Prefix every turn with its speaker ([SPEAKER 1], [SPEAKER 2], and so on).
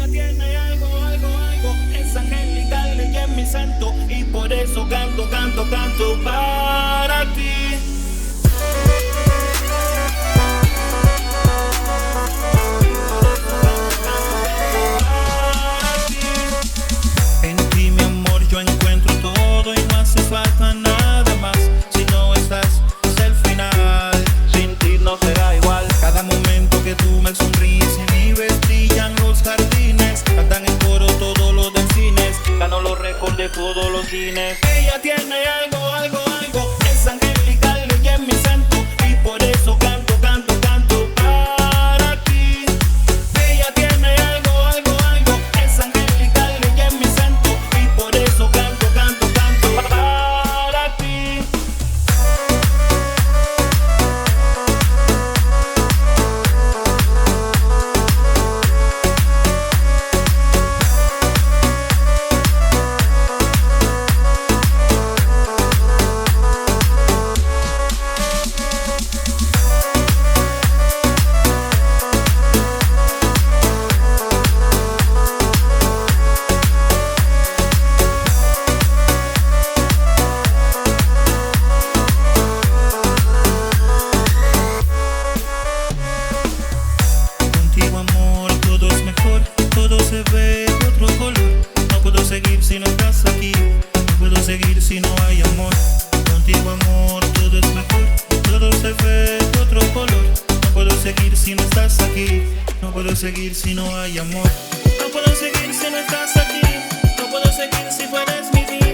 [SPEAKER 1] tiene algo, es angelical, ella es mi santo, y por eso canto, canto, canto para ti. En ti, mi amor, yo encuentro todo y no hace falta nada más. Si no estás, es el final. Sin ti no será igual. Cada momento que tú me sonríes y mi brillan los jardines. Cantan en coro todos los del cines. Gano los récords de todos los cines. Ella tiene algo, es angelical, ella es mi santo, y por eso canto, canto, canto para ti. Ella tiene algo, es angelical, ella es mi santo, y por eso canto, canto, canto para ti. Se ve de otro color. No puedo seguir si no estás aquí. No puedo seguir si no hay amor. Contigo, amor, todo es mejor. Todo se ve de otro color. No puedo seguir si no estás aquí. No puedo seguir si no hay amor. No puedo seguir si no estás aquí. No puedo seguir si tú eres mi vida.